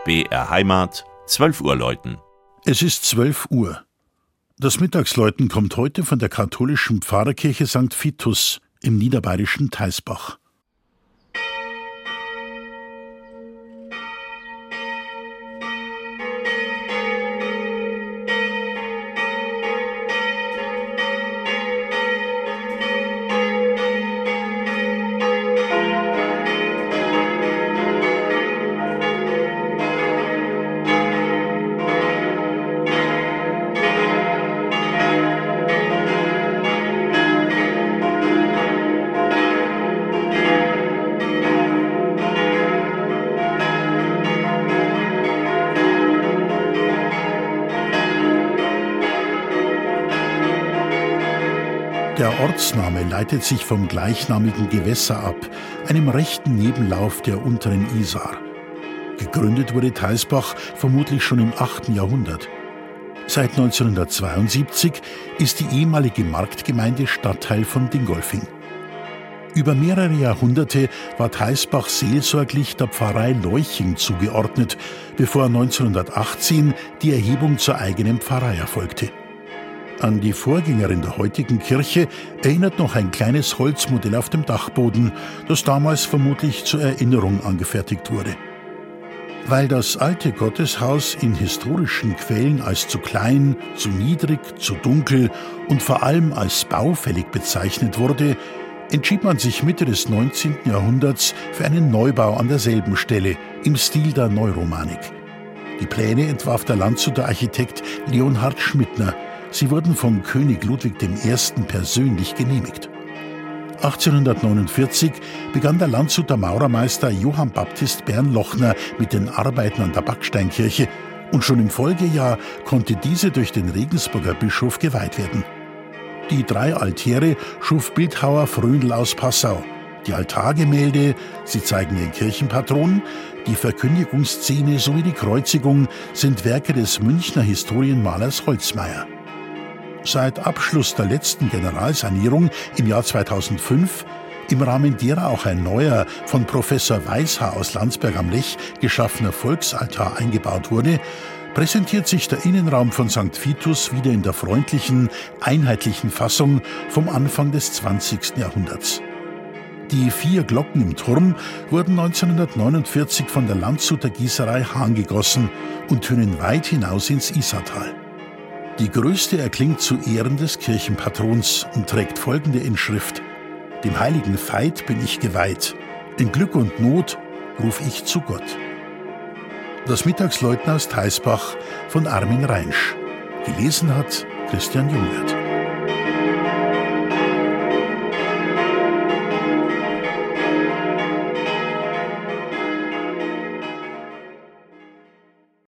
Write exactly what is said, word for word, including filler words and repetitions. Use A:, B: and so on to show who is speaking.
A: B R Heimat, zwölf Uhr läuten.
B: Es ist zwölf Uhr. Das Mittagsläuten kommt heute von der katholischen Pfarrkirche Sankt Vitus im niederbayerischen Theisbach. Der Ortsname leitet sich vom gleichnamigen Gewässer ab, einem rechten Nebenlauf der unteren Isar. Gegründet wurde Theisbach vermutlich schon im achten Jahrhundert. Seit neunzehnhundertzweiundsiebzig ist die ehemalige Marktgemeinde Stadtteil von Dingolfing. Über mehrere Jahrhunderte war Theisbach seelsorglich der Pfarrei Leuching zugeordnet, bevor neunzehnhundertachtzehn die Erhebung zur eigenen Pfarrei erfolgte. An die Vorgängerin der heutigen Kirche erinnert noch ein kleines Holzmodell auf dem Dachboden, das damals vermutlich zur Erinnerung angefertigt wurde. Weil das alte Gotteshaus in historischen Quellen als zu klein, zu niedrig, zu dunkel und vor allem als baufällig bezeichnet wurde, entschied man sich Mitte des neunzehnten Jahrhunderts für einen Neubau an derselben Stelle im Stil der Neuromanik. Die Pläne entwarf der Landshuter Architekt Leonhard Schmidtner. Sie wurden von König Ludwig der Erste persönlich genehmigt. achtzehnhundertneunundvierzig begann der Landshuter Maurermeister Johann Baptist Bernlochner mit den Arbeiten an der Backsteinkirche und schon im Folgejahr konnte diese durch den Regensburger Bischof geweiht werden. Die drei Altäre schuf Bildhauer Fröndl aus Passau. Die Altargemälde, sie zeigen den Kirchenpatron, die Verkündigungsszene sowie die Kreuzigung sind Werke des Münchner Historienmalers Holzmeier. Seit Abschluss der letzten Generalsanierung im Jahr zweitausendfünf, im Rahmen derer auch ein neuer, von Professor Weishaar aus Landsberg am Lech geschaffener Volksaltar eingebaut wurde, präsentiert sich der Innenraum von Sankt Vitus wieder in der freundlichen, einheitlichen Fassung vom Anfang des zwanzigsten Jahrhunderts. Die vier Glocken im Turm wurden neunzehnhundertneunundvierzig von der Landshuter Gießerei Hahn gegossen und tönen weit hinaus ins Isartal. Die größte erklingt zu Ehren des Kirchenpatrons und trägt folgende Inschrift: Dem heiligen Veit bin ich geweiht, in Glück und Not ruf ich zu Gott. Das Mittagsläuten aus Theisbach von Armin Reinsch. Gelesen hat Christian Jungwirth.